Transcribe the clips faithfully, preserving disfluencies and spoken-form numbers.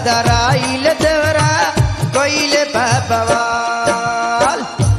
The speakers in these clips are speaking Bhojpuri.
गदराइल देवरा कइले बा बवाल।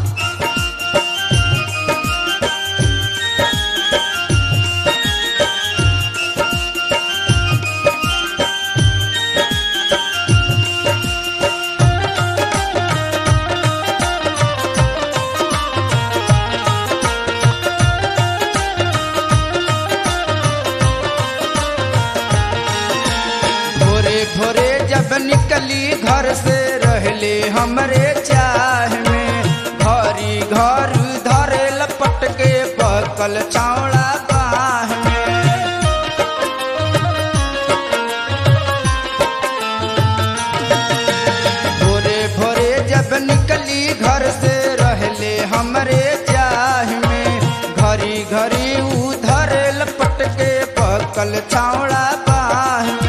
भोरे जब निकली घर से रहले हमरे चाह में, घरी घर धरे लपट के बकल छावड़ा बाह में। भोरे भोरे जब निकली घर से रहले हमरे चाह में, घरी घरी ऊ धरे लपट के बकल छावड़ा बाह में।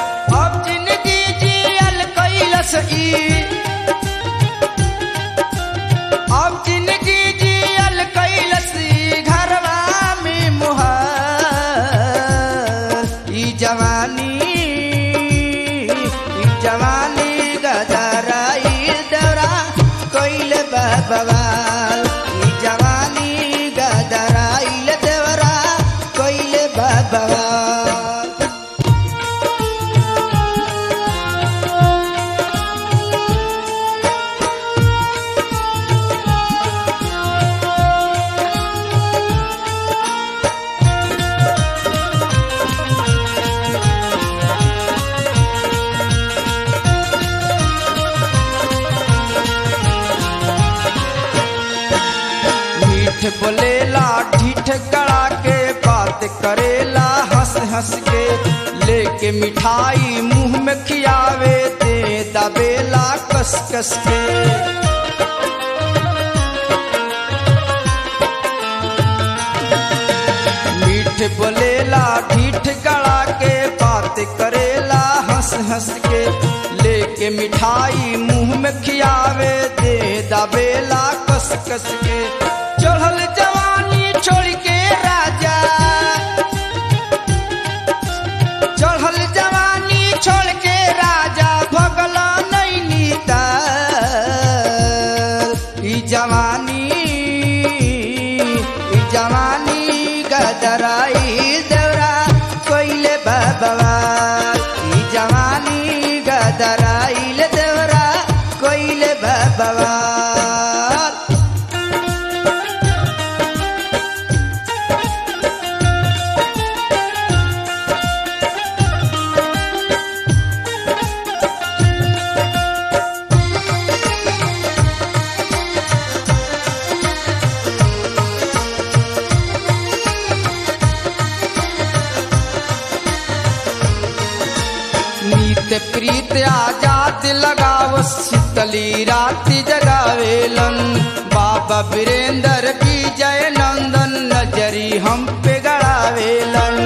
अब जिंदगी जियल कैलसी घरवा में मुहार। ई जवानी ई जवानी गदराइल देवरा कइले बा बवाल। ई जवानी गदराइल देवरा कइले बा बवाल। बोलेला ढीठ गड़ा के बात करेला हंस हंस के, लेके मिठाई मुंह में खियावे दे दबेला कस कस के। मीठ बोलेला ढीठ गड़ा के बात करेला हंस हंस के, लेके मिठाई मुंह में खियावे दे दबेला कस कस के। चढ़ल जवानी छोड़ के राजा, चढ़ल जवानी छोड़ के राजा भगला नहीं नीता। ई जवानी ई जवानी गदराइल देवरा कइले बा बवाल। ई जवानी गदराइल देवरा कइले बा बवाल। प्रीत आजाद लगाव शीतली रात जगावेलन, बाबा वीरेंद्र विजय नंदन नजरी हम पे गड़ावेलन।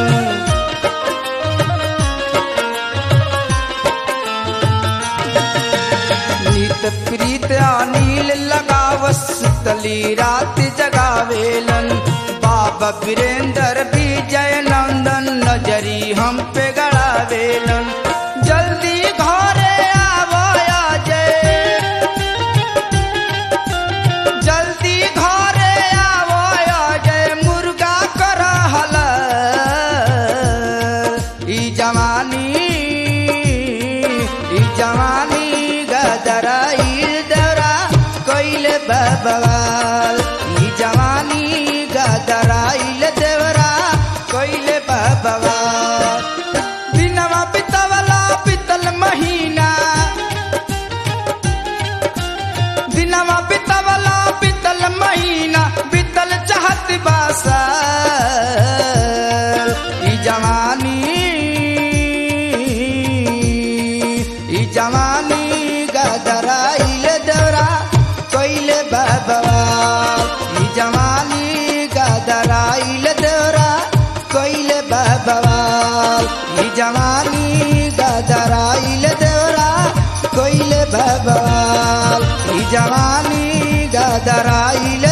नित प्रीत अनिल लगाव शीतली रात जगावेलन, बाबा वीरेंद्र विजय नंदन नजरी हम पे गड़ावेलन। जल्दी घरे आवो जय, जल्दी घरे आवो जय मुर्गा कर हलाल। ई जवानी ई जवानी गदराइल देवरा कइले बा बवाल। ई जवानी गदराइल देवरा कइले बा बवाल। दिनवा बितवला बितल महीना, दिनवा बितवला बितल महीना, बितल चाहत बासा। ई जवानी ई जवानी गदराइल देवरा कइले बा बवाल। ई जवानी गदराइल देवरा कइले बा बवाल। ई जवानी गदराइल देवरा कइले बा बवाल। ई जवानी गदराइल